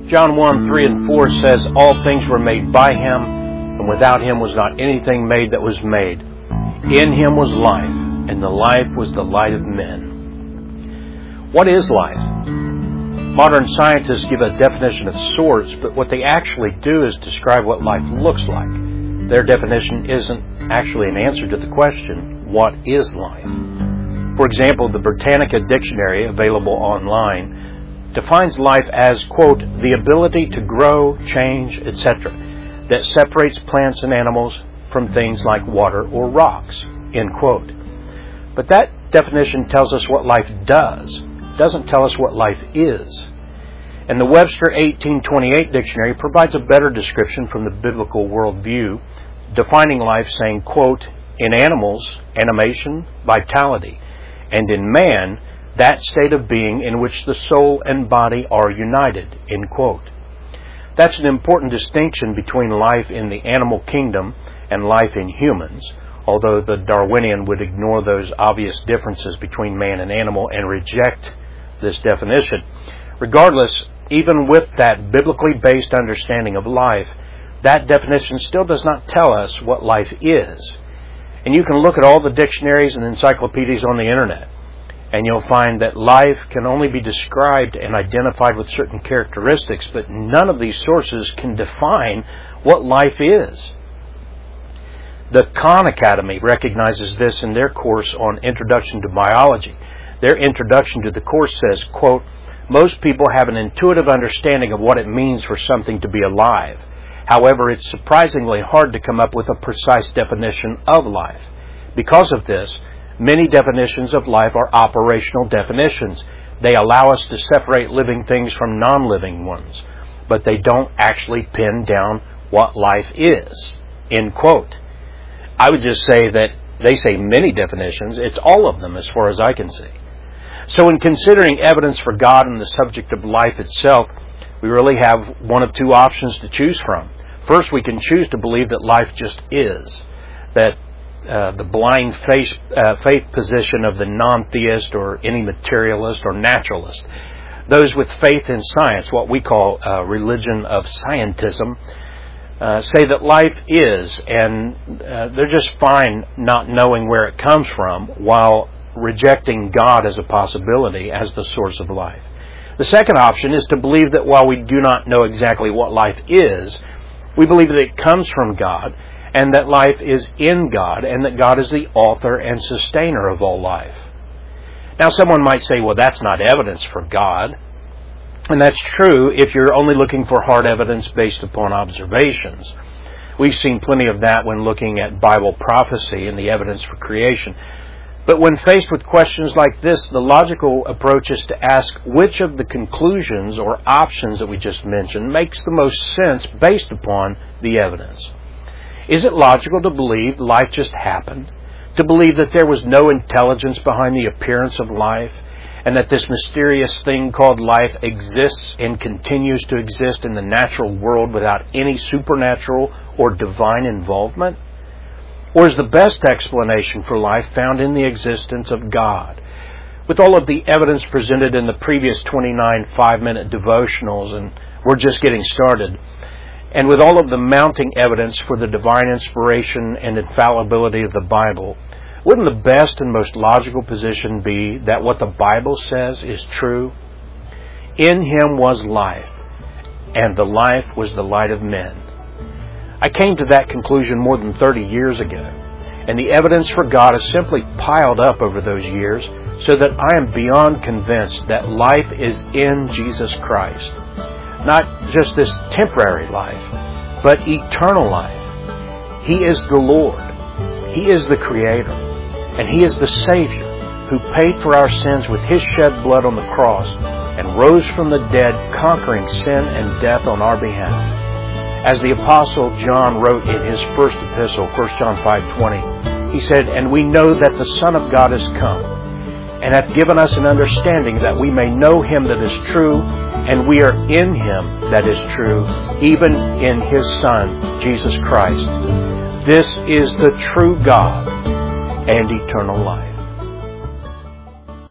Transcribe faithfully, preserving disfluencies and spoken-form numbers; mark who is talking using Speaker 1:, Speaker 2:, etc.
Speaker 1: John one, three and four says, "All things were made by Him, and without Him was not anything made that was made. In Him was life, and the life was the light of men." What is life? Modern scientists give a definition of sorts, but what they actually do is describe what life looks like. Their definition isn't actually an answer to the question, what is life? For example, the Britannica Dictionary, available online, defines life as, quote, "the ability to grow, change, et cetera, that separates plants and animals from things like water or rocks," end quote. But that definition tells us what life does. It doesn't tell us what life is. And the Webster eighteen twenty-eight dictionary provides a better description from the biblical worldview, defining life saying, quote, "in animals, animation, vitality, and in man, that state of being in which the soul and body are united," end quote. That's an important distinction between life in the animal kingdom and life in humans, although the Darwinian would ignore those obvious differences between man and animal and reject this definition. Regardless, even with that biblically based understanding of life, that definition still does not tell us what life is. And you can look at all the dictionaries and encyclopedias on the internet, and you'll find that life can only be described and identified with certain characteristics, but none of these sources can define what life is. The Khan Academy recognizes this in their course on Introduction to Biology. Their introduction to the course says, quote, "Most people have an intuitive understanding of what it means for something to be alive. However, it's surprisingly hard to come up with a precise definition of life. Because of this, many definitions of life are operational definitions. They allow us to separate living things from non-living ones, but they don't actually pin down what life is," end quote. I would just say that they say many definitions. It's all of them as far as I can see. So in considering evidence for God and the subject of life itself, we really have one of two options to choose from. First, we can choose to believe that life just is, that uh, the blind faith, uh, faith position of the non-theist or any materialist or naturalist. Those with faith in science, what we call uh, religion of scientism, uh, say that life is, and uh, they're just fine not knowing where it comes from, while rejecting God as a possibility as the source of life. The second option is to believe that while we do not know exactly what life is, we believe that it comes from God, and that life is in God, and that God is the author and sustainer of all life. Now, someone might say, well, that's not evidence for God. And that's true if you're only looking for hard evidence based upon observations. We've seen plenty of that when looking at Bible prophecy and the evidence for creation. But when faced with questions like this, the logical approach is to ask which of the conclusions or options that we just mentioned makes the most sense based upon the evidence. Is it logical to believe life just happened? To believe that there was no intelligence behind the appearance of life, and that this mysterious thing called life exists and continues to exist in the natural world without any supernatural or divine involvement? Or is the best explanation for life found in the existence of God? With all of the evidence presented in the previous twenty-nine five-minute devotionals, and we're just getting started, and with all of the mounting evidence for the divine inspiration and infallibility of the Bible, wouldn't the best and most logical position be that what the Bible says is true? In Him was life, and the life was the light of men. I came to that conclusion more than thirty years ago, and the evidence for God has simply piled up over those years, so that I am beyond convinced that life is in Jesus Christ. Not just this temporary life, but eternal life. He is the Lord. He is the Creator. And He is the Savior who paid for our sins with His shed blood on the cross and rose from the dead, conquering sin and death on our behalf. As the Apostle John wrote in his first epistle, First John five twenty, he said, "And we know that the Son of God is come, and hath given us an understanding that we may know Him that is true, and we are in Him that is true, even in His Son, Jesus Christ. This is the true God and eternal life."